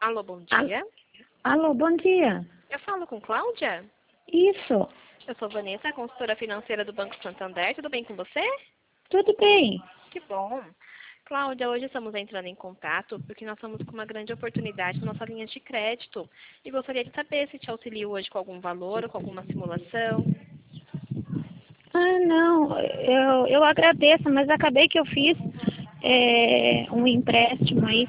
Alô, bom Al- dia. Alô, bom dia. Eu falo com Cláudia? Isso, Eu sou Vanessa, consultora financeira do Banco Santander. Tudo bem com você? tudo bem. Que bom. Cláudia, hoje estamos entrando em contato porque nós estamos com uma grande oportunidade na nossa linha de crédito. E gostaria de saber se te auxilio hoje com algum valor ou com alguma simulação. Ah, não, eu agradeço, mas acabei que eu fiz um empréstimo aí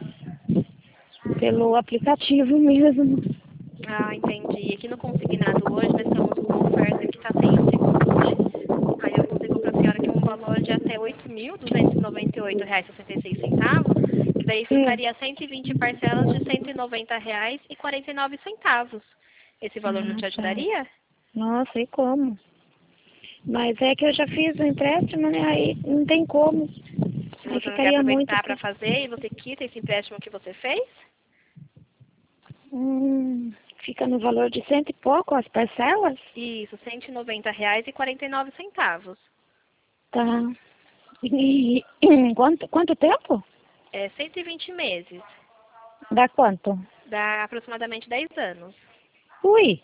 pelo aplicativo mesmo. Ah, entendi. Aqui no consignado hoje nós estamos com uma oferta que está sem o seguro. Aí eu consigo para a senhora aqui um valor de até R$ 8.298,66, que daí É. ficaria 120 parcelas de R$ 190,49. Esse valor não Ah, te tá. ajudaria? Nossa, e como? Mas é que eu já fiz o empréstimo, né? Aí não tem como. Se Aí você não quer ficaria muito. aproveitar para fazer e você quita esse empréstimo que você fez? Fica no valor de cento e pouco as parcelas? Isso, R$ 190,49. Tá. E quanto tempo? É 120 meses. Dá quanto? Dá aproximadamente 10 anos. Ui!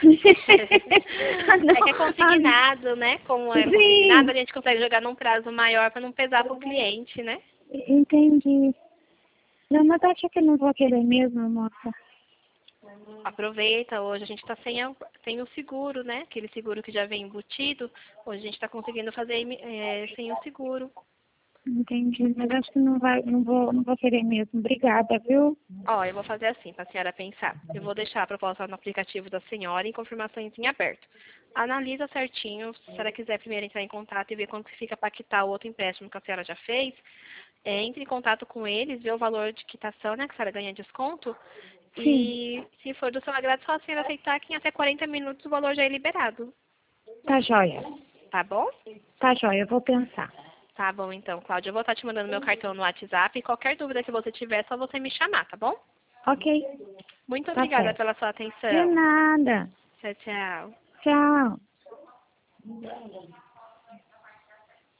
Ah, É que é não. Ah, não. consignado, né? Como é consignado, Sim, a gente consegue jogar num prazo maior para não pesar para o cliente, né? entendi. Não, mas acho que eu não vou querer mesmo, moça. Aproveita, hoje a gente está sem o seguro, né? Aquele seguro que já vem embutido. Hoje a gente está conseguindo fazer sem o seguro. Entendi, mas acho que não vou querer mesmo. Obrigada, viu? Ó, eu vou fazer assim, para a senhora pensar. Eu vou deixar a proposta no aplicativo da senhora em confirmações em aberto. Analisa certinho, se a senhora quiser primeiro entrar em contato e ver quanto que fica para quitar o outro empréstimo que a senhora já fez, entre em contato com eles, vê o valor de quitação, né, que a senhora ganha desconto, Sim, e se for do seu agrado, só a senhora aceitar que em até 40 minutos o valor já é liberado. tá joia. Tá bom? Tá joia, eu vou pensar. Tá bom, então, Cláudia. Eu vou estar te mandando meu cartão no WhatsApp e qualquer dúvida que você tiver, é só você me chamar, tá bom? Ok, Muito tá obrigada certo. pela sua De atenção. nada. Tchau, tchau. Tchau.